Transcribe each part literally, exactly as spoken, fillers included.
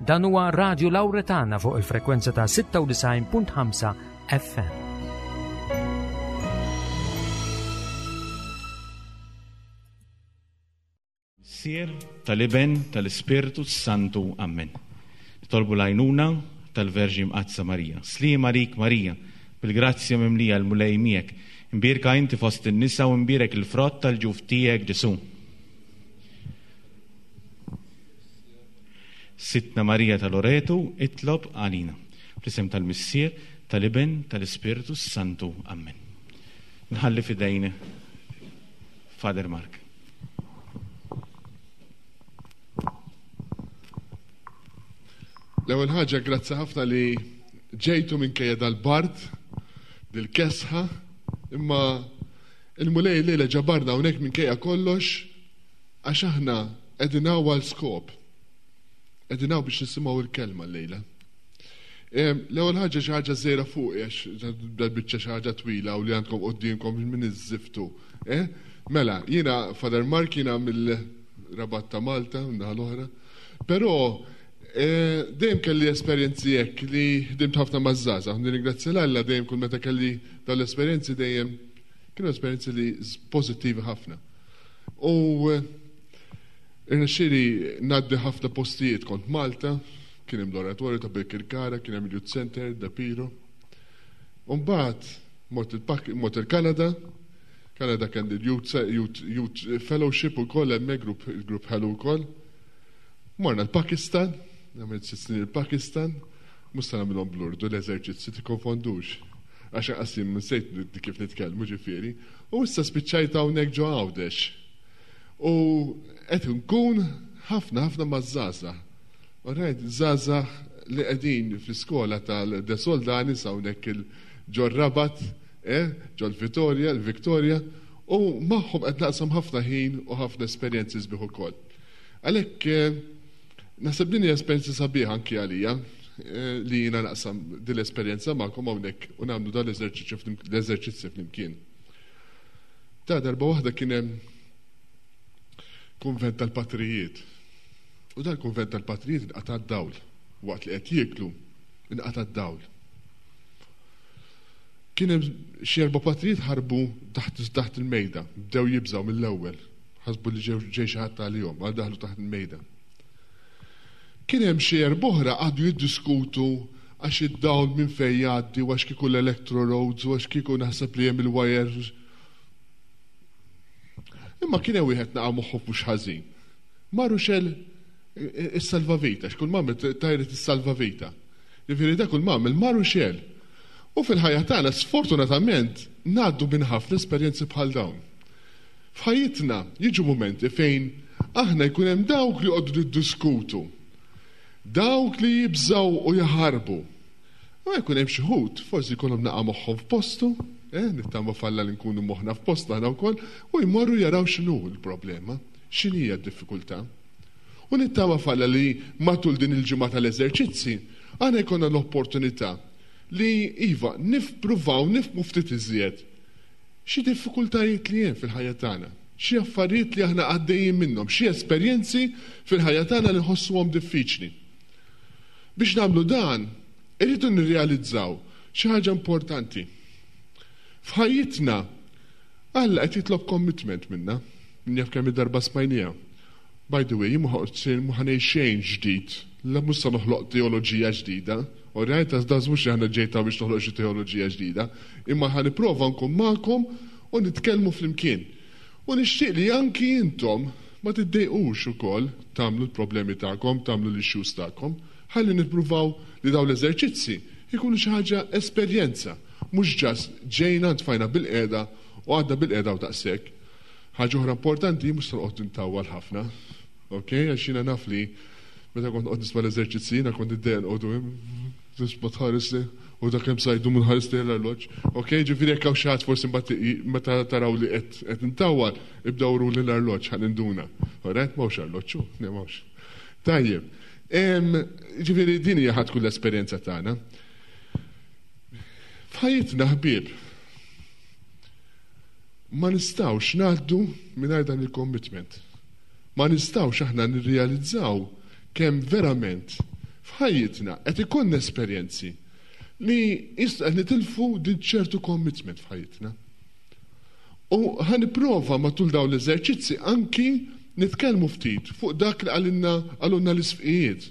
Dan huwa Radio Lawretana fuq il-frekwenza ta' sitta u tisgħin punt ħamsa F M. Sier tal-Iben tal-Ispiritu Santu, Amen. Tolbu l-għajnuna tal-Verġi Mqazza Marija. Slima rik Marija, bil-grazzja mimlija l-mulej miegħek, imbirka inti fost in-nisa u imbirek il-frott tal-ġuf tiegħek Ġesu. Sitna Marija tal-Loretu, itlob għalina. Bl-isem tal-Missier tal-Iben tal-Ispiritu Santu, Amen. Nħalli fidejn Father Mark. L-ewwel ħaġa grazzi ħafna li ġejtu minkejja dal-bard, dil-kesħa, imma il-mulej lejla ġabarna hawnhekk minkejja kollox għax aħna qegħdin għal skop. Qegħdin biex nisimgħu il-kelma lejla. L-ewwel ħaġa xi ħaġa żgħira fuq għax dal-biċċa xi ħaġa twila u li għandkom qudiemkom minn iż-żiftu. Mela, jiena Father Mark jiena mill-Rabat ta' Malta, naħa l-oħra, però dejjem kelli esperjenzi hekk li ħdimt ħafna maż-żgħażagħ. Nirringrazzja l-Alla dejjem kull meta kelli dal-esperjenzi dejjem kienu esperjenzi li pożittivi ħafna. U irnexxieli ngħaddi ħafna postijiet kont Malta, kien hemm l-oratorju ta' Birkirkara, kien hemm il-Youth Center da Piro. U mbagħad mort il-Kanada, Kanada kien il-Youth Fellowship ukoll hemmhekk il-grupp ħelu wkoll. Morna l-Pakistan, għamilt sitt snin il-Pakistan, musta nagħmilhom blurdu l-eżerċizzi tikkonfondux. Għax qasim nsejt kif nitkellmu ġifieri, u issa spiċċajt hawnhekk ġo Għawdex. U qed nkun ħafna ħafna maż-żgħażagħ. Orajt, żgħażagħ li qegħdin fl-iskola tal-De Soldanis hawnhekk ġo Rabat, ġo l-Vittoria, l-Viktorja, u magħhom qed naqsam ħafna ħin u ħafna esperjenzi sbieħ ukoll. Għalhekk naħseb din hija esperjenza sabiħa anke għalija li jiena naqsam din l-esperjenza magħkom hawnhekk u nagħmlu dan l-eżerċizzji flimkien. Ta' darba waħda kien hemm kunvent tal-patrijiet. U dan il-kunvent tal-patrijiet inqata' d-dawl. Waqt li qed jieklu inqata' d-dawl. Kien hemm xi erba' patrijiet ħarbu taħt il-mejda, bdew jibżgħu mill-ewwel. ħasbu li ġej xi ħadd għalihom, għal daħlu taħt il-mejda. Kien hemm xi erb'oħra għadu jiddiskutu għax id-dawl minn fejn jgħaddi u għax kieku l-electro roads u għax kieku naħseb li hemm il-wires. Imma kien hemm wieħed naqa' moħħu mhux ħażin. Marru xel is-salvavita, x'kull m'għamel tajret is-salvavita. Jifieri dak kull m'għamel marru xel. U fil-ħajja tagħna sfortunatament ngħaddu minn ħafna esperjenzi bħal dawn. F'ħajjitna jiġu momenti fejn aħna jkun hemm dawk li qogħdu jiddiskutu, dawk li jibżgħu u jaħarbu. U jkun hemm xi ħud forsi jkollhom naqa' moħħhom f'postu, nittama falla li nkunu moħħna f'post aħna wkoll, u jmorru jaraw x'inhu l-problema, x'inhi hija d-diffikultà. U nittama falla li matul din il-ġimgħa tal-eżerċizzi aħna jkollna l-opportunità li iva nippruvaw nifhmu ftit iżjed xi diffikultajiet li hemm fil-ħajja tagħna, xi affarijiet li aħna għaddejjin minnhom, xi esperjenzi fil-ħajja tagħna li nħossuhom diffiċli. Biex nagħmlu dan, irridu nirrealizzaw xi ħaġa importanti. F'ħajjitna Alla qed jitlob commitment minna, minn jaf kemm id-darba smajnija. By the way, ma ħanej xejn ġdid, la mhux se noħloq teoloġija ġdida. Orajt, għazdaz mux jħana ġejta biex noħloq xi teoloġija ġdida, imma ħan iprova nkun magħkom u nitkellmu flimkien. U nixtieq li anki intom ma tiddejqux ukoll tagħmlu l-problemi tagħkom, tagħmlu l-issues tagħkom, ħalli nippruvaw li dawn l-eżerċizzi jkunu xi ħaġa esperjenza, mhux ġas ġejna ntfajna bil-qiegħda u għadda bil-qiegħda u daqshekk. Ħaġa oħra importanti mhux se noqgħod intawwal ħafna. Okay, għax jiena naf li meta kont qod nisma' l-eżerċizzi jiena kont iddejn qogħdu tisma' tħares u dak hemm sajdu minn ħares l-arloġġ. Okay, ġifieri hekk hawn xi ħadd forsi meta taraw li qed qed intawwal ibdew ru l-arloġġ ħalli nduna. Orajt m'hawnx arloġġ, m'hawnx. Tajjeb. Ġifieri din hija ħadd kull esperjenza tagħna. F'ħajjitna ħbieb ma nistgħux ngħaddu mingħajr dan il-commitment. Ma nistgħux aħna nirrealizzaw kemm verament f'ħajjitna qed ikollna esperjenzi li jista' nitilfu din ċertu commitment f'ħajjitna. U ħaniprova matul dawn l-eżerċizzi anki nitkellmu ftit fuq dak li għalilna għalunna l-isfiqijiet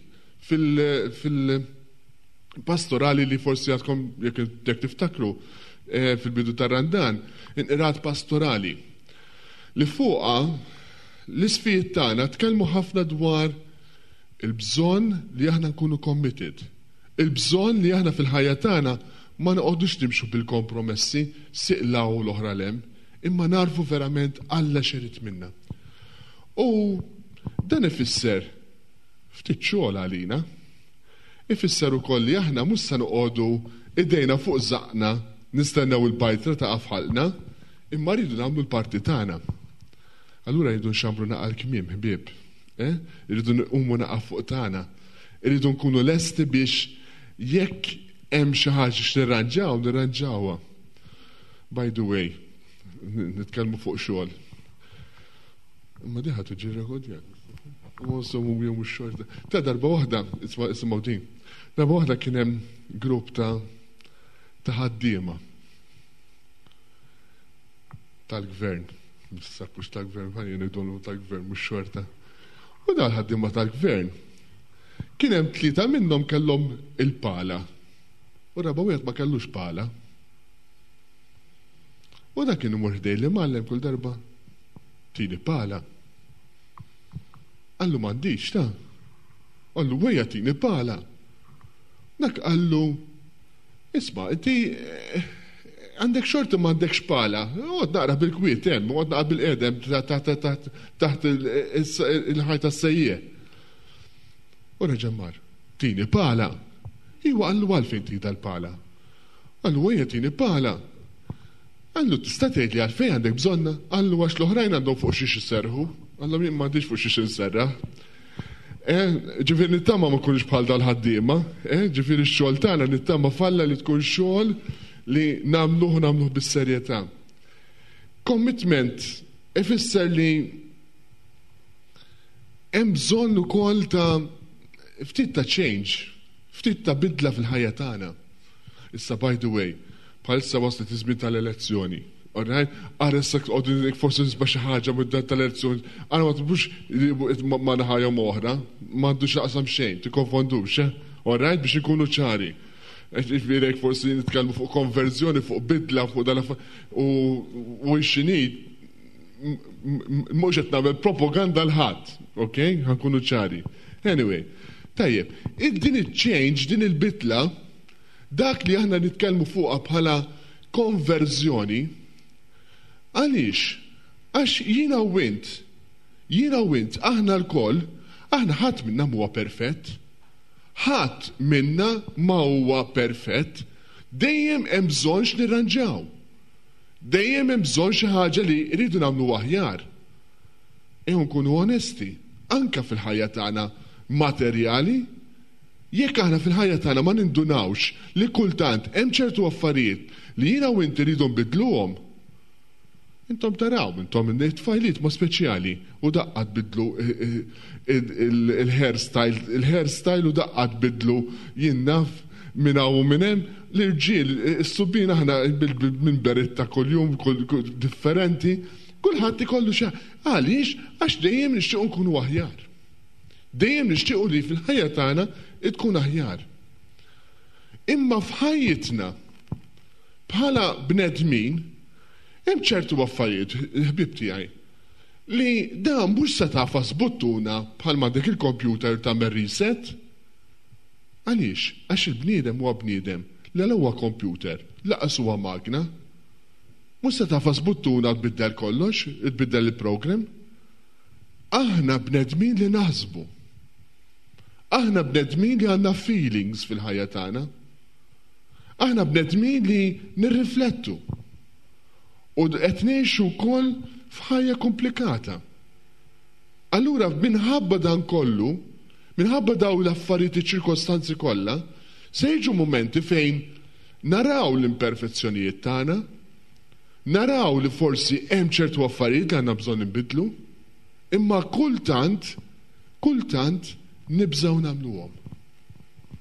fil-pastorali li forsi għadkom jekk tiftakru fil-bidu tar-Randan, inqirat pastorali. Li fuqha l-isfiqijiet tagħna tkellmu ħafna dwar il-bżonn li aħna nkunu committed. Il-bżonn li aħna fil-ħajja tagħna ma noqogħdux nimxu bil-kompromessi siqla u l-oħra lem, imma narfu verament Alla xerit minna. U dan ifisser ftit xogħol għalina, ifisser ukoll li aħna mhux se noqogħdu idejna fuq żaqna nistennew il-bajtra ta' afħalna, imma rridu nagħmlu l-parti tagħna. Allura rridu nxambru naqal kmiem ħbieb, eh? Irridu nqumu naqaf fuq tagħna. Irridu nkunu lesti biex jekk hemm xi ħaġa x'nirranġaw, nirranġawha. By the way, nitkellmu fuq xogħol. Imma diħa tiġi rekodja. Mossom u jom xogħol. Ta' darba waħda, isma' din. Darba waħda kien hemm grupp ta' ta' ħaddiema tal-gvern. Missakux tal-gvern, ħajja ngħidulu tal-gvern mhux xorta. U dal ħaddiema tal-gvern. Kien hemm tlieta minnhom kellhom il-pala. U raba wieħed ma kellux pala. U da kienu mordej li mallem kull darba. Tini pala. Allu m'għandix ta. Allu wejja tini pala. Dak allu isma' inti għandek xorti m'għandekx pala. Għod naqra bil-kwiet hemm, għod naqra bil-qedem taħt il-ħajta s-sejjieħ. U reġammar, tini pala. Iwa għallu għalfejn tida l-pala. Għallu wejja tini pala. Għallu tista' tgħid li għalfejn għandek bżonna, għallu għax l-oħrajn għandhom fuq xiex iserħu, għallu min m'għandix fuq xiex inserra. Ġifieri nittama ma kunx bħal dal-ħaddiema, ġifieri x-xogħol tagħna nittama falla li tkun xogħol li nagħmluh nagħmluh bis-serjetà. Commitment ifisser li hemm bżonn ukoll ta' ftit ta' change, ftit ta' bidla fil-ħajja tagħna. Issa by the way, bħalissa waslet iż-żmien tal-elezzjoni. Alright? Ara issa qogħdu forsi nisba' xi ħaġa mid-dat tal-elezzjoni. Ara ma tibux ma naħajja oħra, m'għandux naqsam xejn, tikkonfondux, alright biex ikunu ċari. Ġifieri forsi nitkellmu fuq konverżjoni, fuq bidla, fuq dal u x'inhi mhux qed nagħmel propaganda l-ħadd, okay? Ħankunu ċari. Anyway, tajjeb, din il-change, din il-bidla, dak li aħna nitkellmu fuqha bħala konverżjoni, għaliex? Għax jiena u int, jiena u int, aħna l-koll, aħna ħadd minna huwa perfett, ħadd minna ma huwa perfett, dejjem hemm bżonn x'nirranġaw. Dejjem hemm bżonn xi ħaġa li rridu nagħmlu aħjar. Ejja nkunu onesti, anke fil-ħajja tagħna materjali, jekk aħna fil-ħajja tagħna ma nindunawx li kultant hemm ċertu affarijiet li jiena u inti rridu nbidluhom. Intom taraw, intom it-tfajliet ma speċjali u daqqat bidlu il-hairstyle, il-hairstyle u daqqat bidlu jinnaf minn hawn u minn hemm l-irġiel, is-subbien aħna minn beretta kuljum differenti, kulħadd ikollu xi għaliex għax dejjem nixtiequ nkunu aħjar. Dejjem nixtiequ li fil-ħajja tagħna tkun aħjar. Imma f'ħajjitna bħala bnedmin hemm ċertu affarijiet, ħbib tiegħi, li dan mhux se tafas buttuna bħal m'għandek il-kompjuter tagħmel reset. Għaliex? Għax il-bniedem huwa bniedem, l huwa kompjuter, laqas huwa magna. Mhux se tafas buttuna tbiddel kollox, tbiddel il-program. Aħna bnedmin li naħsbu. Aħna bnedmin li għandna feelings fil-ħajja tagħna. Aħna bnedmin li nirriflettu. U qed ngħixu wkoll f'ħajja komplikata. Allura minħabba dan kollu, minħabba daw l-affarijiet iċ-ċirkostanzi kollha, se jiġu momenti fejn naraw l-imperfezzjonijiet tagħna, naraw li forsi hemm ċertu affarijiet li għandna bżonn inbidlu, imma kultant, kultant nibżgħu nagħmluhom.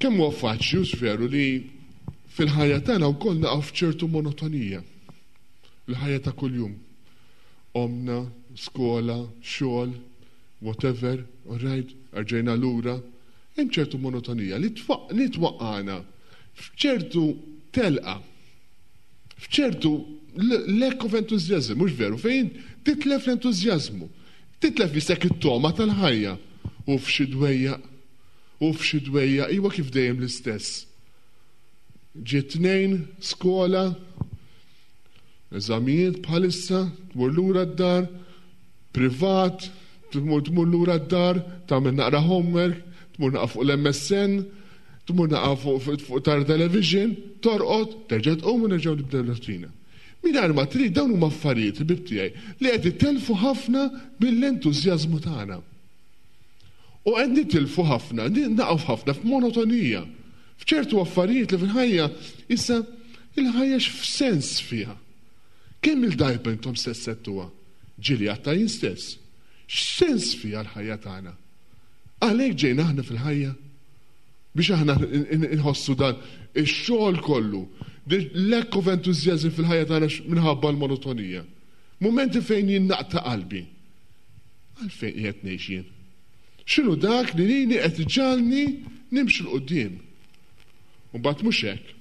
kemm huwa faċli veru li fil-ħajja tagħna wkoll naqgħu f'ċertu monotonija. Il-ħajja ta' kuljum. Omna, skola, xogħol, whatever, all right, arġejna lura, hemm ċertu monotonija li twaqqana f'ċertu telqa, f'ċertu lack of enthusiasm, mhux veru, fejn titlef l-entużjażmu, titlef jisek it-toma tal-ħajja u f'xi dwejjaq, u f'xi dwejjaq, iwa kif dejjem l-istess. Ġiet tnejn, skola, eżamijiet bħalissa, tmur lura d-dar, privat, tmur lura d-dar, tagħmel naqra homework, tmur naqa' fuq l-M S N, tmur naqa' fuq tar television, torqod, terġa' tqum u nerġgħu nibdew l-rotina. Mingħajr ma trid dawn huma affarijiet il-bib tiegħi li qed itelfu ħafna bil-entużjażmu tagħna. U qed nitilfu ħafna, naqgħu ħafna f'monotonija, f'ċertu affarijiet li fil-ħajja issa il-ħajja x'sens fiha. Kemm il-dajba intom stess settuha? Ġieli għatta jien stess. X'sens fiha l-ħajja tagħna? Għalhekk ġejna aħna fil-ħajja biex aħna nħossu dan ix-xogħol kollu, lack of enthusiasm fil-ħajja tagħna minħabba l-monotonija. Mumenti fejn jien naqta' qalbi. Għalfejn qiegħed ngħix jien? X'inhu dak li lili qed iġġalni nimxi l-qudiem? U mbagħad mhux hekk.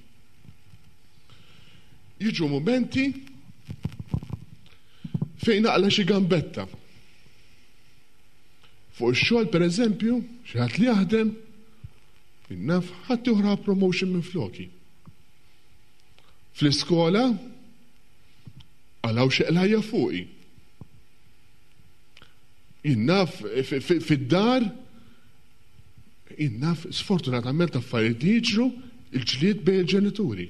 Jiġu mumenti fejn naqla xi gambetta. Fuq ix-xogħol pereżempju, xi ħadd li jaħdem, innaf ħadd joħra promotion minn floki. Fl-iskola għalaw xeqlajja fuqi. Innaf fid-dar, innaf sfortunatament affarijiet jiġru il-ġlied bejn il-ġenituri.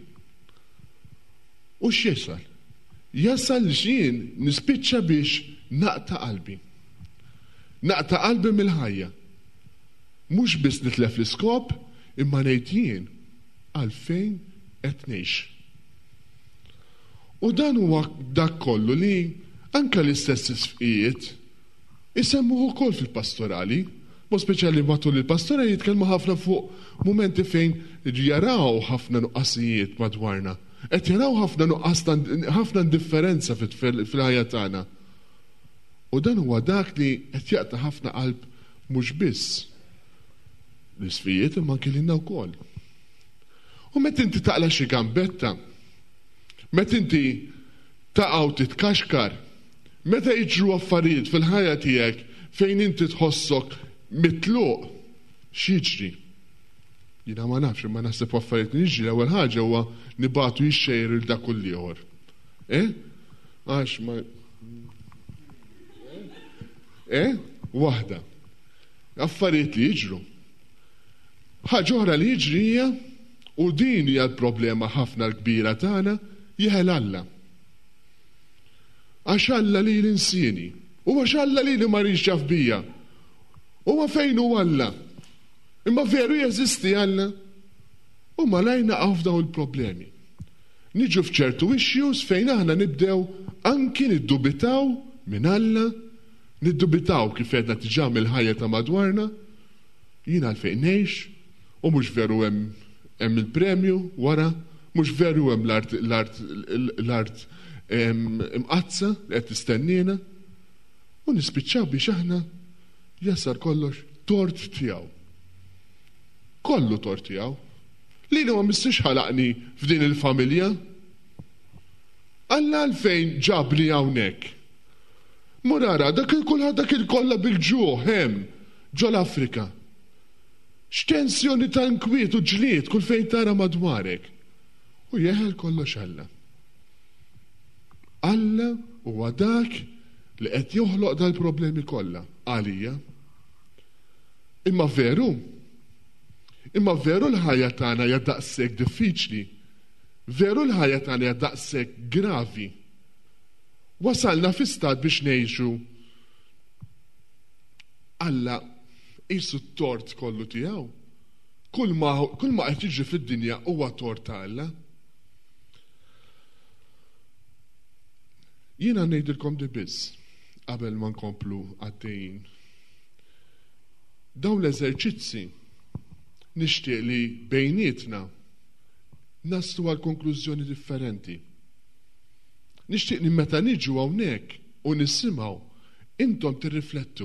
U x'jasal? Jasal li xien nispiċċa biex naqta' qalbi. Naqta' qalbi mill-ħajja. Mhux biss nitlef l-iskop, imma ngħid jien għalfejn qed ngħix. U dan huwa dak kollu li anke l-istess isfiqiet isemmuh ukoll fil-pastorali, mo speċjali matul il-pastorali jitkellmu ħafna fuq mumenti fejn jaraw ħafna nuqqasijiet madwarna. Qed jaraw ħafna nuqqas ħafna indifferenza fil-ħajja tagħna. U dan huwa dak li qed jaqta' ħafna qalb mhux biss l-isfijiet imma anke lilna wkoll. U meta inti taqla xi gambetta, meta inti taqgħu titkaxkar, meta jiġru affarijiet fil-ħajja tiegħek fejn inti tħossok mitluq, x'jiġri? Jiena ma nafx imma naħseb affarijiet li jiġri l-ewwel ħaġa huwa nibagħtu jixxejjer il dak kull ieħor. Eh? Għax ma Eh? Waħda. Affarijiet li jiġru. Ħaġa oħra li jiġri hija u din hija l-problema ħafna l-kbira tagħna jeħel Alla. Għax Alla li l-insini. U għax Alla li li ma rixxaf bija. U ma fejn hu Alla. Imma veru jeżisti Alla. U ma lajna għaw f'daw il-problemi. Niġu f'ċertu issues fejn aħna nibdew anki niddubitaw minn Alla, niddubitaw kif qedna tiġà mill-ħajja ta' madwarna, jien għalfejn ngħix, u mhux veru hemm il-premju wara, mhux veru hemm l-art imqazza li qed tistennina, u nispiċċaw biex aħna jasar kollox tort tiegħu. Kollu tort tiegħu. Lili ma mistix ħalaqni f'din il-familja. Alla għalfejn ġabni hawnhekk. Murara, dak il-kulħadd dak il-kollha bil-ġuħ hemm ġo l-Afrika. X'tensjoni ta' inkwiet u ġlied kull fejn tara madwarek. U jeħel kollox Alla. Alla huwa dak li qed joħloq dal-problemi kollha għalija. Imma veru, imma veru l-ħajja tagħna hija daqshekk diffiċli. Veru l-ħajja tagħna hija daqshekk gravi. Wasalna fi stat biex ngħixu Alla qisu t-tort kollu tiegħu. Kull ma kull ma qed jiġri fid-dinja huwa tort ta' Alla. Jiena ngħidilkom di biss qabel ma nkomplu għaddejjin. Dawn l-eżerċizzi nixtieq li bejnietna naslu għal konklużjoni differenti. Nixtieq li meta niġu hawnhekk u nisimgħu intom tirriflettu.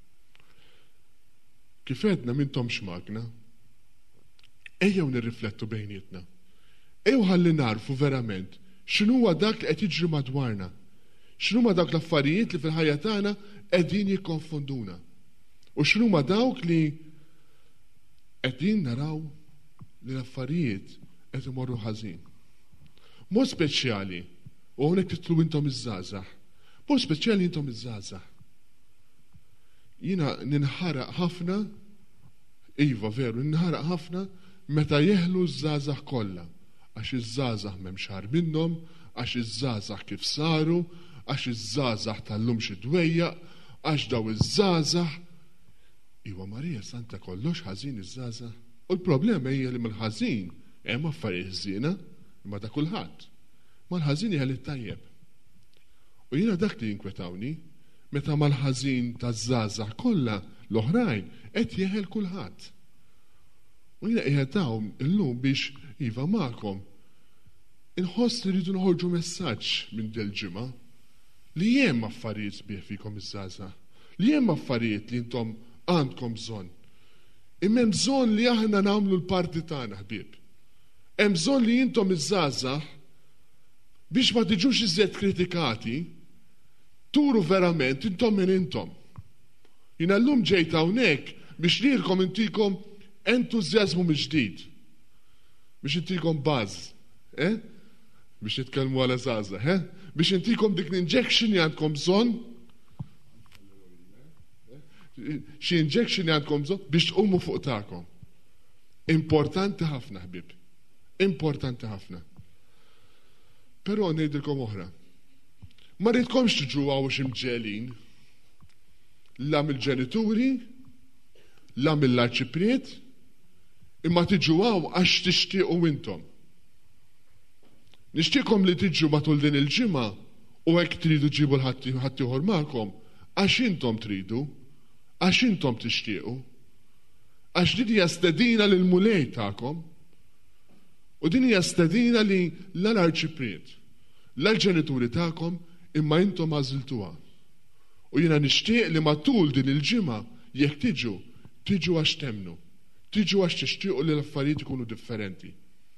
Kif għedna m'intomx magna, ejjew nirriflettu bejnietna. Ejjew ħalli narfu verament x'inhuwa dak li qed jiġri madwarna. X'inhuma dawk l-affarijiet li fil-ħajja tagħna qegħdin jikkonfonduna. U x'inhuma dawk li qegħdin naraw li l-affarijiet qed imorru ħażin. Mod speċjali, u hawnhekk titlu intom iż-żgħażagħ. Mod speċjali intom iż-żgħażagħ. Jiena ninħaraq ħafna, iva veru, ninħaraq ħafna meta jeħlu ż-żgħażagħ kollha. Għax iż-żgħażagħ m'hemm xahar minnhom, għax iż-żgħażagħ kif saru, għax iż-żgħażagħ tal-lum xi dwejjaq, għax daw iż-żgħażagħ. Iwa Marija Santa kollox ħażin iż-żgħażagħ. U l-problema hija li mill-ħażin hemm affarijiet ħżiena imma ta' kulħadd. Ma l-ħażin hija li tajjeb. U jiena dak li jinkwetawni meta mal-ħażin taż-żgħażagħ kollha l-oħrajn qed jeħel kulħadd. U jiena qiegħed hawn illum biex iva magħkom inħoss li rridu noħorġu messaġġ minn del ġimgħa li hemm affarijiet sbieħ fikom iż-żgħażagħ, li hemm affarijiet li intom għandkom bżonn. Imma hemm bżonn li aħna nagħmlu l-parti tagħna ħbieb. Hemm bżonn li intom iż-żgħażagħ biex ma tiġux iżjed kritikati, turu verament intom minn intom. Jiena llum ġejt hawnhekk biex lilkom intikom entużjażmu mill-ġdid. Biex intikom baż, eh? Biex nitkellmu għal żgħażagħ, eh? Biex intikom dik l-injection li għandkom bżonn, xi injection li għandkom bżonn biex tqumu fuq tagħkom. Importanti ħafna ħbieb. Importanti ħafna. Però ngħidilkom oħra. Ma rridkomx tiġu għaw x'imġelin la mill-ġenituri, la mill-arċipriet, imma tiġu għaw għax tixtiequ intom. Nixtieqkom li tiġu matul din il-ġimgħa u hekk tridu ġibu l-ħadd ieħor magħkom għax intom tridu, għax intom tixtiequ, għax din hija stedina lil mulej tagħkom u din hija stedina li l-arċipriet, l-ġenituri tagħkom imma intom għażiltuha. U jiena nixtieq li matul din il-ġimgħa jekk tiġu, tiġu għax temnu, tiġu għax tixtiequ li l-affarijiet ikunu differenti.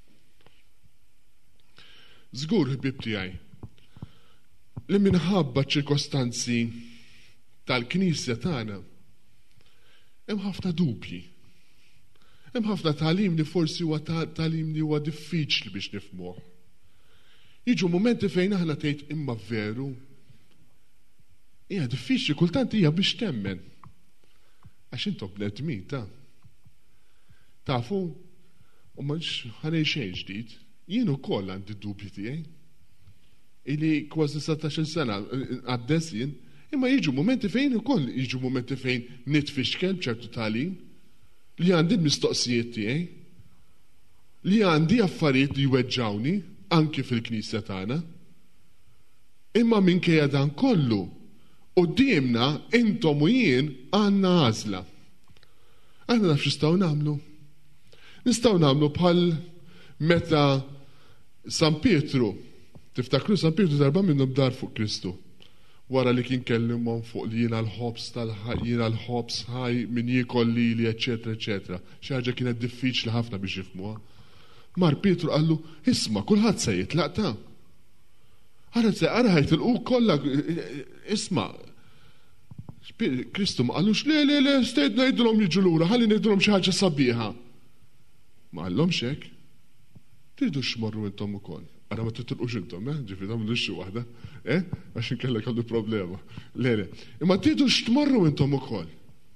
Żgur ħbieb tiegħi li minħabba ċirkostanzi tal-Knisja tagħna hemm ħafna dubji. Hemm ħafna tagħlim li forsi huwa tagħlim li huwa diffiċli biex nifhmuh. Jiġu momenti fejn aħna tgħid imma veru. Hija diffiċli kultant hija biex temmen. Għax intom bnedmin ta' tafu u ma ħanej xejn ġdid. Jien ukoll għandi dubji tiegħi. Ili kważi satax-il sena għaddes jien, imma jiġu momenti fejn ukoll jiġu momenti fejn nitfixkel b'ċertu tagħlim li għandi l-mistoqsijiet tiegħi, li għandi affarijiet li jweġġawni anke fil-Knisja tagħna. Imma minkejja dan kollu qudiemna intom u jien għandna għażla. Aħna naf x'istgħu nagħmlu. Nistgħu nagħmlu bħal meta San Pietru, tiftakru San Pietru darba minnhom dar fuq Kristu. Wara li kien kellimhom fuq li jiena l-ħobs tal-ħaj, jiena l-ħobs ħaj min jiekol lili, eċetera, eċetera. Xi ħaġa kienet diffiċli ħafna biex jifhmuha. Mar Pietru qallu, isma' kulħadd se jitlaq ta'. Ara se ara ħajtilqu kollha isma' Kristu ma qallux le le le stejt ngħidulhom jiġu lura, ħalli ngħidulhom xi ħaġa sabiħa. Ma qallhomx hekk. Tridu x'morru intom ukoll. Ara ma titilqux intom, eh? Ġifieri tagħmlu xi waħda, eh? Għax inkellek għandu problema. Le le. Imma tridu x'tmorru intom ukoll.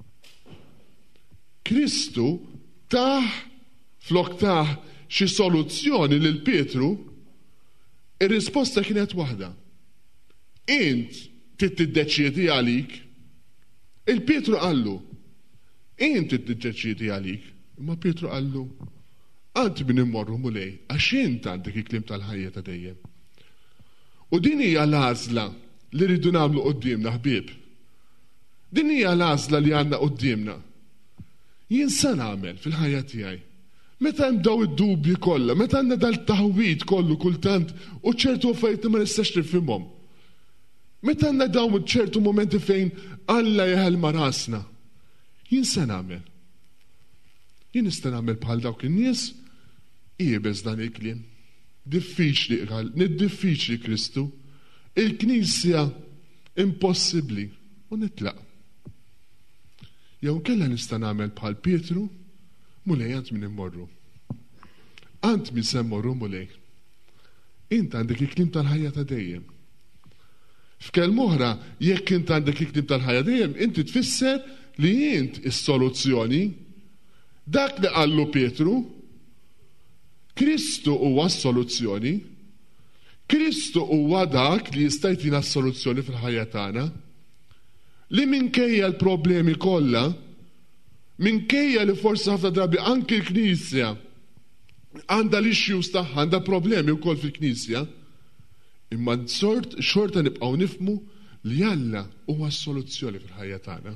Kristu taħ flok taħ xi soluzzjoni lil Pietru, ir-risposta kienet waħda. Int trid tiddeċiedi għalik. Il-Pietru qallu, int trid tiddeċiedi għalik. Imma Pietru qallu, għant min immorru mulej, għax int għandek il-klim tal-ħajja ta' dejjem. U din hija l-għażla li rridu nagħmlu qudiemna ħbieb. Din hija l-għażla li għandna qudiemna. Jien se nagħmel fil-ħajja tiegħi. Meta hemm daw id-dubji kollha, meta għandna dal-taħwit kollu kultant u ċertu affarijiet ma nistax nifhimhom. Meta għandna dawn ċertu momenti fejn Alla jeħelma rasna. Jien se nagħmel. Jien nista' nagħmel bħal dawk in-nies qiebes dan il-kliem. Diffiċli qal, nid-diffiċli Kristu. Il-Knisja impossibbli u nitlaq. Jew kellha nista' nagħmel bħal Pietru, mulej għand min immorru. Għand min se mmorru mulej. Int għandek il-kliem tal-ħajja ta' dejjem. F'kelma oħra, jekk int għandek il-kliem tal-ħajja dejjem, inti tfisser li int is-soluzzjoni. Dak li qallu Pietru, Kristu huwa s-soluzzjoni. Kristu huwa dak li jista' jtina s-soluzzjoni fil-ħajja tagħna. Li minkejja l-problemi kollha, minkejja li forsi ħafna drabi anke l-Knisja għandha l-issues tagħha, għandha problemi wkoll fil-Knisja, imma sort xorta nibqgħu nifhmu li Alla huwa s-soluzzjoni fil-ħajja tagħna.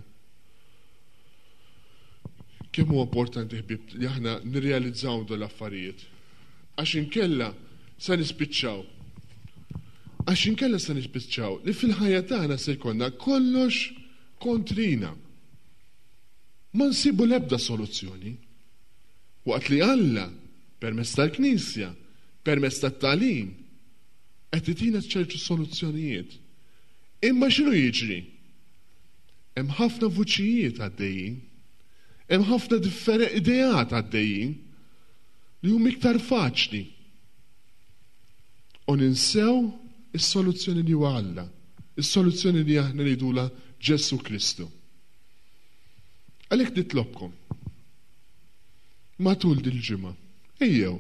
Kemm huwa importanti ħbib li aħna nirrealizzaw dawn l-affarijiet. Għax inkella se nispiċċaw. Għax inkella se nispiċċaw li fil-ħajja tagħna se jkollna kollox kontrina. Ma nsibu l-ebda soluzzjoni. Waqt li Alla permezz tal-Knisja, permezz tat-tagħlim, qed itina ċertu soluzzjonijiet. Imma x'inhu jiġri? Hemm ħafna vuċijiet għaddejjin, hemm ħafna differenti ideat għaddejjin li huma iktar faċli. U ninsew is-soluzzjoni li huwa Alla, is-soluzzjoni li aħna ngħidula Ġesu Kristu. Għalhekk nitlobkom matul dil-ġimgħa, ejjew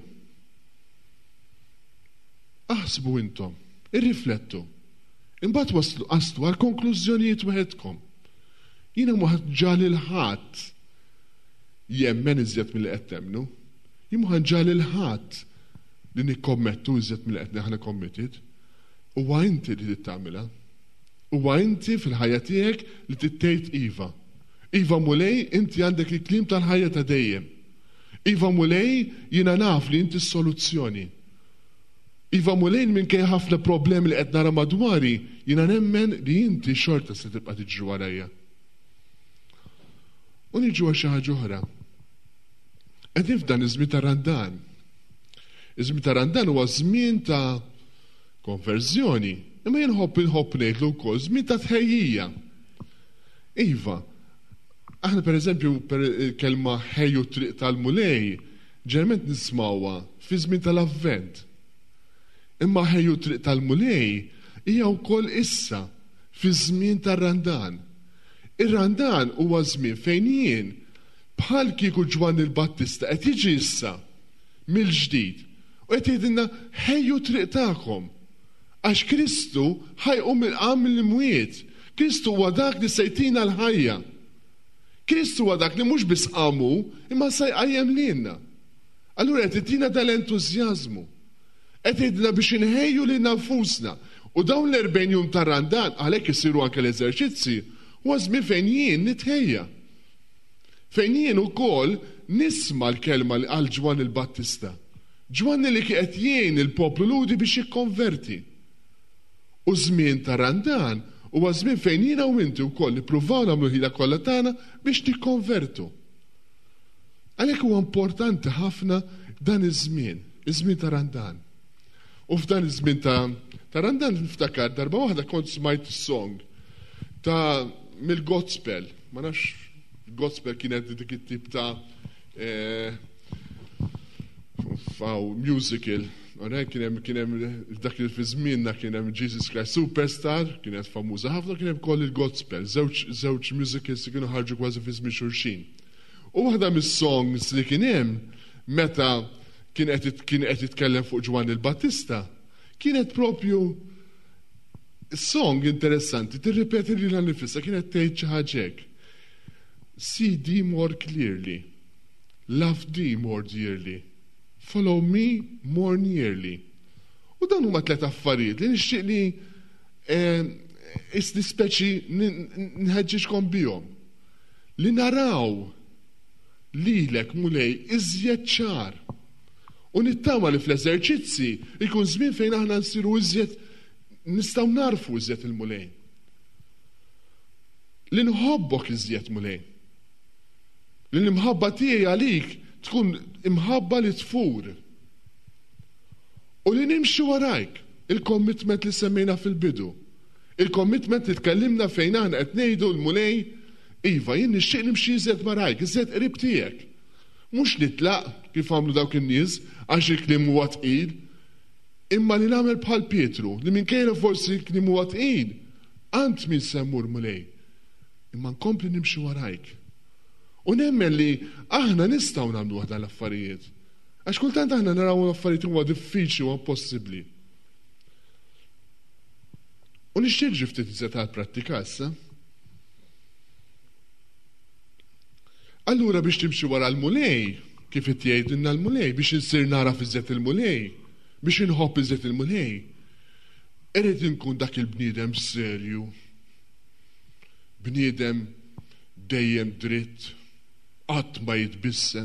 aħsbu intom, irriflettu, imbagħad waslu qaslu għal konklużjonijiet waħedkom. Jiena ma ħaġġali l-ħadd jemmen iżjed milli qed temnu, jien ma ħaġġali l-ħadd li nikkommettu iżjed milli qed aħna committed, huwa inti li tittamilha. Huwa inti fil-ħajja tiegħek li tittejt iva. Iva mulej inti għandek il-kliem tal-ħajja ta' dejjem. Iva mulej jiena naf li inti s-soluzzjoni. Iva mulejn minkejja ħafna problemi li qed nara madwari, jiena nemmen li inti xorta se tibqa' tiġri warajja. U niġu għal xi ħaġa oħra. Qegħdin f'dan iż-żmien ta' Randan. Iż-żmien ta' Randan huwa żmien ta' konverżjoni, imma jien ħobb inħobb ngħidlu wkoll żmien ta' tħejjija. Iva, aħna pereżempju per kelma ħejju triq tal-mulej, ġerment nismawha fi żmien tal-Avvent. Imma ħejju triq tal-mulej hija wkoll issa fi żmien tar-Randan. Ir-Randan huwa żmien fejn jien bħal kieku Ġwan il-Battista qed jiġi issa mill-ġdid u qed jgħidilna ħejju triq tagħkom għax Kristu ħajqum il-qam mill-imwiet. Kristu huwa dak li se jtina l-ħajja. Kristu huwa dak li mhux biss qamu imma se jqajjem lilna. Allura qed jtina dal-entużjażmu. Qed jgħidilna biex inħejju lil nfusna. U dawn l-erbgħin jum ta' Randan għalhekk isiru anke l-eżerċizzi huwa żmien fejn jien nitħejja. Fejn jien ukoll nisma' l-kelma li qal Ġwan il-Battista. Ġwan li qed jgħin il-poplu ludi biex jikkonverti. U żmien ta' Randan huwa żmien fejn jiena u inti wkoll nippruvaw nagħmlu ħila kollha tagħna biex tikkonvertu. Għalhekk huwa importanti ħafna dan iż-żmien, iż-żmien ta' Randan. U f'dan iż-żmien ta' ta' Randan niftakar darba waħda kont smajt song ta' mill-gospel, ma nafx gospel kienet dik it-tip ta' faw musical. Ora kien hemm kien hemm dak li fi żmienna kien hemm Jesus Christ Superstar, kienet famuża ħafna, kien hemm koll il-gospel, żewġ żewġ musicals li kienu ħarġu kważi fi żmien xulxin. U waħda mis-songs li kien hemm meta kien qed kien qed jitkellem fuq Ġwan il-Battista, kienet propju song interessanti, tirripeti li l-nifissa, kienet tgħid xi ħaġa hekk. See thee more clearly, love thee more dearly, follow me more nearly. U dan huma tliet affarijiet li nixtieq li isni speċi nħeġġixkom bihom. Li naraw lilek mulej iżjed ċar. U nittama li fl-eżerċizzi ikun żmien fejn aħna nsiru iżjed nistgħu narfu iżjed il-mulej. Li nħobbok iżjed mulej. Li l-imħabba tiegħi għalik tkun imħabba li tfur. U li nimxi warajk il-commitment li semmejna fil-bidu. Il-commitment li tkellimna fejn aħna qed ngħidu l-mulej iva jien nixtieq nimxi iżjed warajk, iżjed qrib tiegħek. Mhux nitlaq kif għamlu dawk in-nies għax il-kliem huwa tqil, imma li nagħmel bħal Pietru li minkejja forsi l-kliem huwa tqil, għand min semmur mulej. Imma nkompli nimxi warajk. U nemmen li aħna nistgħu nagħmlu waħda l-affarijiet. Għax kultant aħna naraw l-affarijiet huwa diffiċli u impossibbli. U nixtieq ftit iżjed għall-prattika issa. Allura biex timxi wara l-mulej, kif qed jgħidilna l-mulej, biex insir naraf iżjed il-mulej, biex inħobb iżjed il-mulej, irid inkun dak il-bniedem serju, bniedem dejjem dritt, qatt ma jitbissem.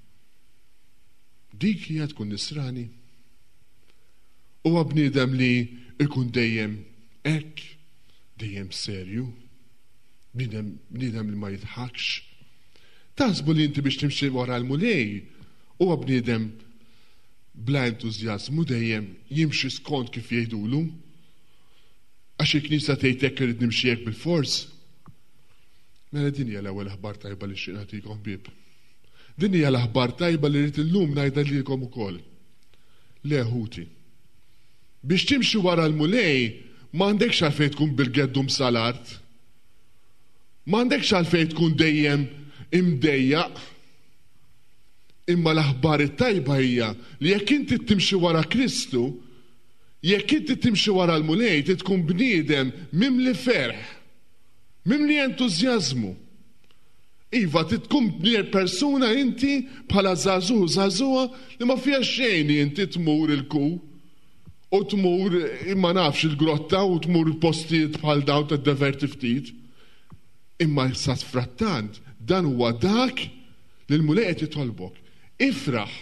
Dik hija tkun nisrani. Huwa bniedem li ikun dejjem hekk, dejjem serju, bniedem li ma jitħakx. Taħsbu li inti biex timxi wara l-mulej huwa bniedem bla entużjażmu dejjem jimxi skont kif jgħidulu għax il-Knisja tgħid hekk irid nimxi hekk bil-fors. Mela din hija l-ewwel aħbar tajba li xtieq nagħtikom ħbieb. Din hija l-aħbar tajba li rrid illum ngħidha lilkom ukoll. Le ħuti. Biex timxi wara l-mulej m'għandekx għalfejn tkun bil-geddu msalart. M'għandekx għalfejn tkun dejjem imdejjaq. Imma l-aħbar it-tajba hija li jekk inti timxi wara Kristu, jekk inti timxi wara l-mulej, tkun bniedem mimli ferħ, mimli entużjażmu. Iva, tkun persuna inti bħala żagħżugħ żagħżugħa li ma fiha xejn li inti tmur il-ku u tmur imma nafx il-grotta u tmur postijiet bħal dawn tad-diverti ftit. Imma sa frattant dan huwa dak li l-mulej qed jitolbok. Ifraħ.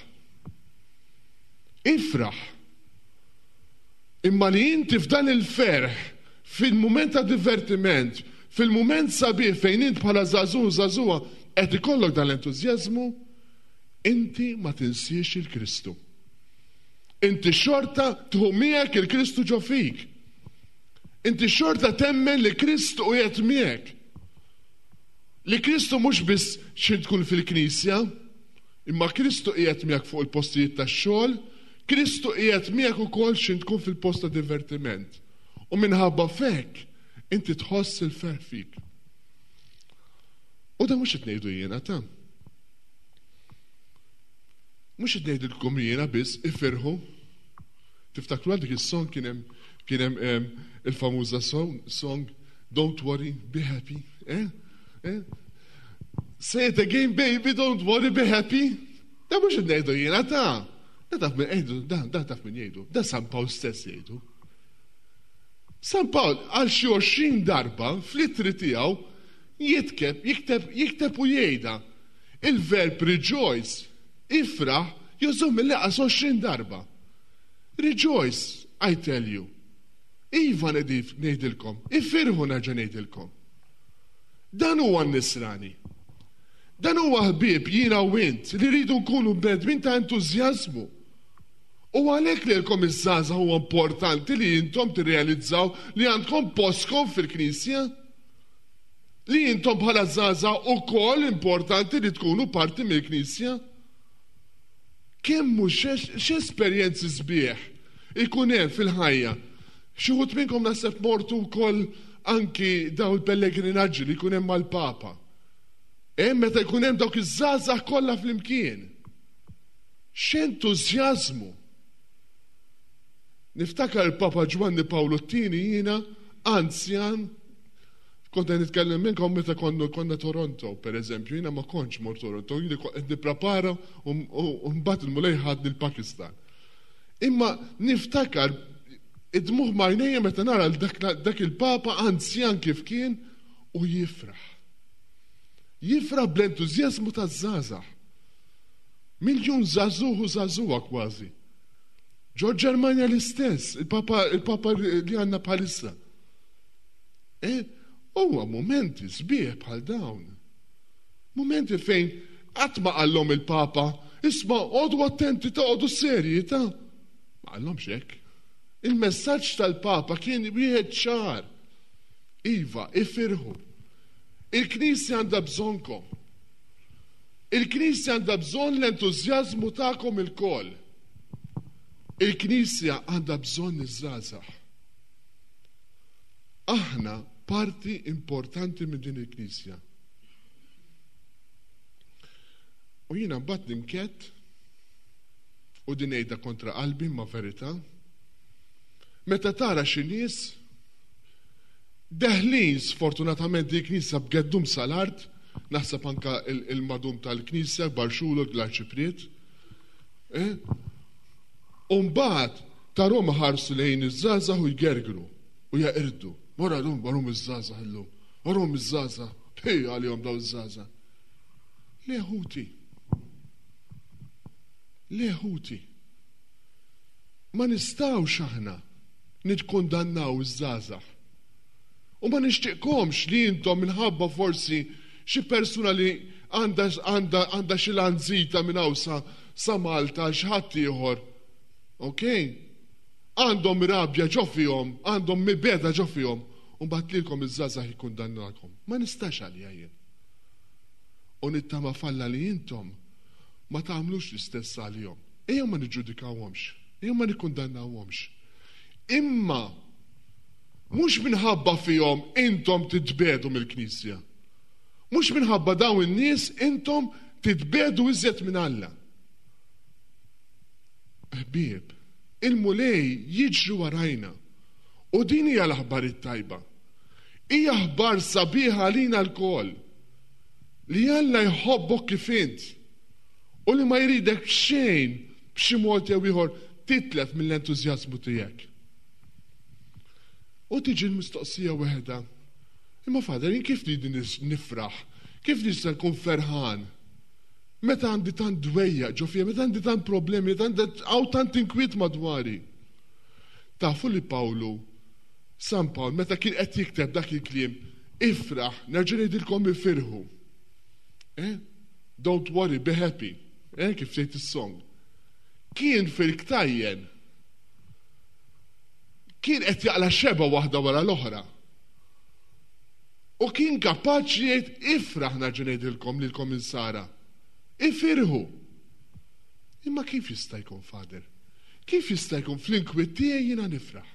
Ifraħ. Imma li inti f'dan il-ferħ, fil-mument ta' divertiment, fil-mument sabiħ fejn int bħala żagħżugħ żagħżugħa qed ikollok dan l-entużjażmu, inti ma tinsiex il-Kristu. Inti xorta tħu miegħek il-Kristu ġo fik. Inti xorta temmen li Kristu qiegħed miegħek. Li Kristu mhux biss xi tkun fil-Knisja, imma Kristu qiegħed miegħek fuq il-postijiet tax-xogħol, Kristu qiegħed miegħek ukoll xi tkun fil-post ta' divertiment. U minħabba fek inti tħoss il-ferħ fik. U da mhux qed ngħidu jiena ta' mhux qed ngħidilkom jiena biss ifirħu. Tiftakru għal dik is-song kien hemm kien hemm il-famuża song song Don't worry, be happy. Eh? Eh? Say it again, baby, don't worry, be happy. Da mhux qed ngħidu jiena ta' da taf min jgħidu, da da taf min jgħidu, da San Pawl stess jgħidu. San Pawl għal xi għoxrin darba fl-ittri tiegħu jitkeb, jikteb, jikteb u jgħidha il-verb rejoice, ifraħ, jużum il-laqas għoxrin darba. Rejoice, I tell you. Iva ngħidilkom, ifirħu nerġa' ngħidilkom. Dan huwa n-nisrani. Dan huwa ħbieb jiena u int li rridu nkunu bnedmin ta' entużjażmu. U għalhekk li lkom iż-żgħażagħ huwa importanti li intom tirrealizzaw li għandkom postkom fil-Knisja. Li intom bħala żgħażagħ ukoll importanti li tkunu parti mill-Knisja. Kemm mhux x'esperjenzi sbieħ ikun hemm fil-ħajja. Xi wħud minnkom naħseb mortu wkoll anki daw il-pellegrinaġġi li jkun hemm mal-Papa. Hemm meta jkun hemm dawk iż-żgħażagħ kollha flimkien. X'entużjażmu. Niftakar il-Papa Giovanni Paolo T-tieni jiena anzjan kont nitkellem minnkom meta konna Toronto, per eżempju, jiena ma kontx mor Toronto, jiena qed nipprepara u mbagħad il-mulej ħadni l-Pakistan. Imma niftakar id-dmuħ majnejja meta nara dak il-Papa anzjan kif kien u jifraħ. jifra bl-entużjażmu taż-żgħażagħ. Miljun żagħżugħ u żagħżugħa kważi. Ġo Ġermanja l-istess, il-Papa il-Papa li għandna bħalissa. E, huwa momenti sbieħ bħal dawn. Momenti fejn qatt ma qallhom il-Papa, isma' għodu attenti ta' għodu serji ta' ma qallhomx hekk. Il-messaġġ tal-Papa kien wieħed ċar. Iva, ifirħu. Il-Knisja għandha bżonkom. Il-Knisja għandha bżonn l-entużjażmu tagħkom il-koll. Il-Knisja għandha bżonn iż-żgħażagħ. Aħna parti importanti minn din il-Knisja. U jiena mbagħad ninkett u din ngħidha kontra qalbi ma' verità. Meta tara xi nies deħlin sfortunatament il-Knisja b'geddum sal-art, naħseb anka il-madum tal-Knisja, Barxulo, l-Arċipriet. U mbagħad tarhom ħarsu lejn iż-żgħażagħ u jgergru u jaqirdu. Wara lum, warum iż-żgħażagħ illum, warum iż-żgħażagħ, pej għalihom daw iż-żgħażagħ. Leħuti. Leħuti. Ma nistgħux aħna nitkundannaw iż-żgħażagħ. U ma nixtieqkomx li intom minħabba forsi xi persuna li għandha xi lanzita minn hawn sa Malta xi ħadd ieħor. Okej? Għandhom rabja ġo fihom, għandhom mibeda ġo fihom, u mbagħad lilkom iż-żgħażagħ jikkundannakom. Ma nistax għalija jien. U nittama falla li intom ma tagħmlux l-istess għalihom. Ejjew ma niġġudikawhomx, ejjew ma nikkundannawhomx. Imma mhux minħabba fihom intom titbedu mill-Knisja. Mhux minħabba dawn in-nies intom titbedu iżjed minn Alla. Ħbieb, il-mulej jiġru warajna. U din hija l-aħbar it-tajba. Hija aħbar sabiħa għalina l-kol. Li Alla jħobbok kif int. U li ma jridek xejn b'xi mod jew ieħor titlef mill-entużjażmu tiegħek. U tiġi l-mistoqsija weħda. Imma fader, kif nidi nifraħ? Kif nista' nkun ferħan? Meta għandi tant dwejja ġo fija, meta għandi tant problemi, meta għandi għaw tant inkwiet madwari. Tafu li Pawlu, San Pawl, meta kien qed jikteb dak il-kliem, ifraħ, nerġa' ngħidilkom ifirħu. Eh? Don't worry, be happy. Eh? Kif tgħid is-song. Kien fil-ktajjen. Kien qed jaqla xeba waħda wara l-oħra. U kien kapaċi jgħid ifraħ nerġa' ngħidilkom lilkom insara. Ifirħu. Imma kif jista' jkun fader? Kif jista' jkun fl-inkwiet tiegħi jiena nifraħ?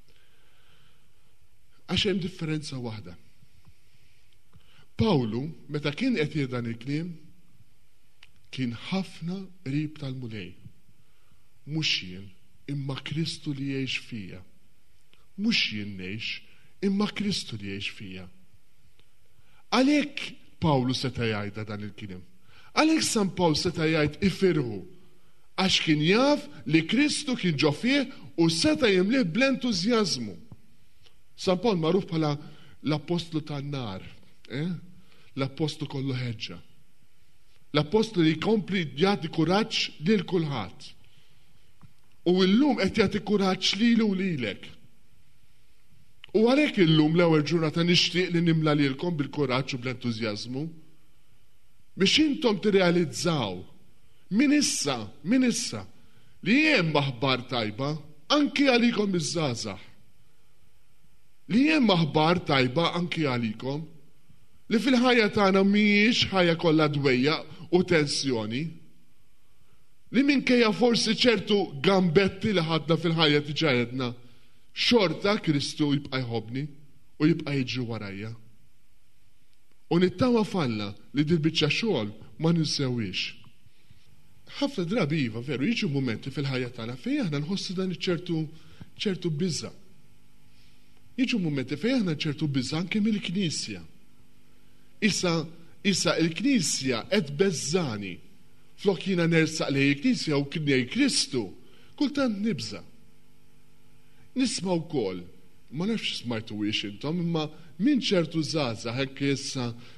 Għax hemm differenza waħda. Pawlu, meta kien qed jgħid dan il-kliem, kien ħafna qrib tal-mulej. Mhux jien, imma Kristu li jgħix fija. Mhux jien ngħix, imma Kristu li jgħix fija. Għalhekk Pawlu seta' jgħidha dan il-kliem. Għalhekk San Pawl seta' jgħid ifirħu, għax kien jaf li Kristu kien ġo fih u seta' jimlih bl-entużjażmu. San Pawl magħruf bħala l-apostlu tan-nar, eh? L-apostlu kollu ħeġġa. L-apostlu li jkompli jagħti kuraġġ lil kulħadd. U llum qed jagħti kuraġġ lilu u lilek. U għalhekk illum l-ewwel ġurnata nixtieq li nimla lilkom bil-kuraġġ u bl-entużjażmu biex intom tirrealizzaw min issa, min issa li hemm aħbar tajba anki għalikom iż-żgħażagħ. Li hemm aħbar tajba anki għalikom li fil-ħajja tagħna mhijiex ħajja kollha dwejja u tensjoni. Li minkejja forsi ċertu gambetti li ħadna fil-ħajja tiġajedna xorta Kristu jibqa' jħobbni u jibqa' jiġri warajja. U nittama falla li dil-biċċa xogħol ma ninsewwiex. Ħafna drabi iva veru jiġu momenti fil-ħajja tagħna fejn aħna nħossu dan iċ-ċertu ċertu biża'. Jiġu momenti fejn aħna ċertu biża' anke mill-Knisja. Issa issa l-Knisja qed beżżani. Flok jiena nersaq lejn il-Knisja u kien lejn Kristu, kultant nibża'. Nisma' wkoll, ma nafx smajtu wiex intom, imma min ċertu żgħażagħ hekk issa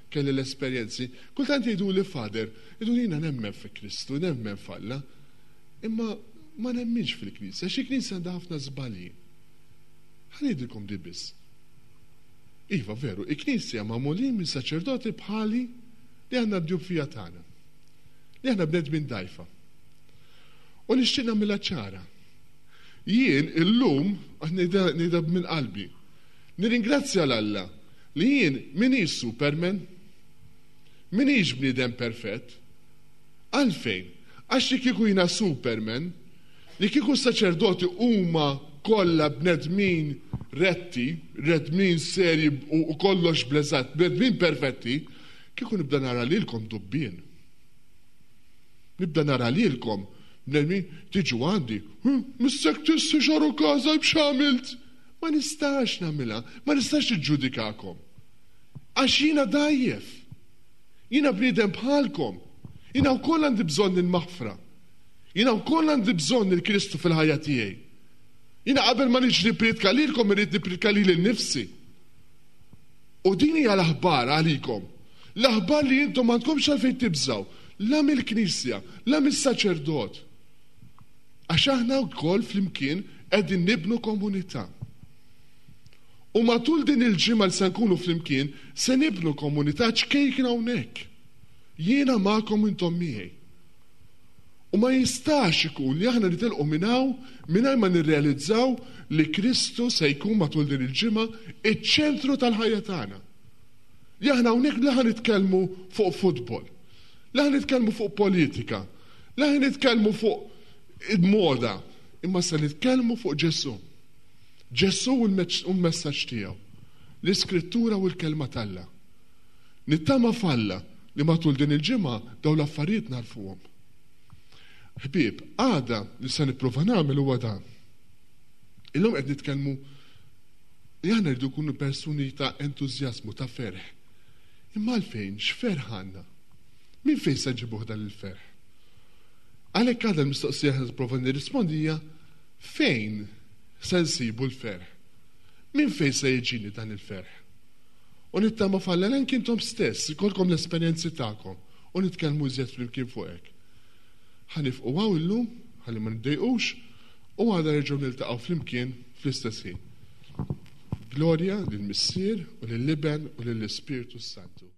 kelli l-esperjenzi, kultant jgħidu li fader, jgħidu jina nemmen fi Kristu, nemmen falla, imma ma nemminx fil-Knisja, xi Knisja għandha ħafna żbalji. Ħanidilkom di biss. Iva, veru, il-Knisja magħmulin minn saċerdoti bħali li għandna d-djub fija tagħna, li għandna bnedmin dajfa. U nixtieq nagħmilha ċara. Jien illum ngħidha minn qalbi. Nirringrazzja l-Alla li jien minix Superman, minix bniedem perfett. Għalfejn? Għax li kieku jiena Superman, li kieku saċerdoti huma kollha bnedmin retti, redmin serji u kollox bleżat, bnedmin perfetti, kieku nibda nara lilkom dubbien. Nibda nara lilkom bnedmin tiġu għandi, missek tissi xaru kaza bxamilt. Ma nistax namila, ma nistax iġġudikakom. Għax jina dajjef. Jina bniedem bħalkom. Jina u koll għandi bżonn il-maħfra. Jina u koll għandi bżonn il-Kristu fil-ħajja tiegħi. Jina qabel ma niġ nipritka lilkom irrid nipritka lil nifsi. U din hija l-aħbar għalikom. L-aħbar li jintom għandkomx għalfejn tibżaw. La mill-Knisja, la mill-saċerdot. Għax aħna wkoll flimkien qegħdin nibnu komunità. U matul din il-ġimgħa li se nkunu flimkien se nibnu komunità ċkejkna hawnhekk. Jiena magħkom intom miegħi. U ma jistax ikun li aħna nitilqu minn hawn mingħajr ma nirrealizzaw li Kristu se jkun matul din il-ġimgħa iċ-ċentru tal-ħajja tagħna. Li aħna hawnhekk la nitkellmu fuq futbol, la nitkellmu fuq politika, la nitkellmu fuq id-moda, imma se nitkellmu fuq Ġesu. Ġesu u l-messaġġ tiegħu, l-Iskrittura u l-kelma talla. Nittama falla li matul din il-ġimgħa daw l-affarijiet narfuhom. Ħbieb, għada li se nipprova nagħmel huwa dan. Illum qed nitkellmu li aħna rridu nkunu persuni ta' entużjażmu, ta' ferħ. Imma għalfejn x'ferħ għandna? Min fejn se nġibuh dan il-ferħ? Għalhekk għadha l-mistoqsija ħa nipprova nirrispondija fejn se nsibu l-ferħ? Min fejn se jiġini dan il-ferħ? U nittama falla l-anki intom stess, ikolkom l-esperjenzi tagħkom u nitkellmu iżjed flimkien fuq hekk. Ħanifqu għaw illum, ħalli ma ndejqux, u għada nerġgħu niltaqgħu flimkien fl-istess ħin. Glorja lill-Missier u lill-Liben u lill-Ispiritu Santu.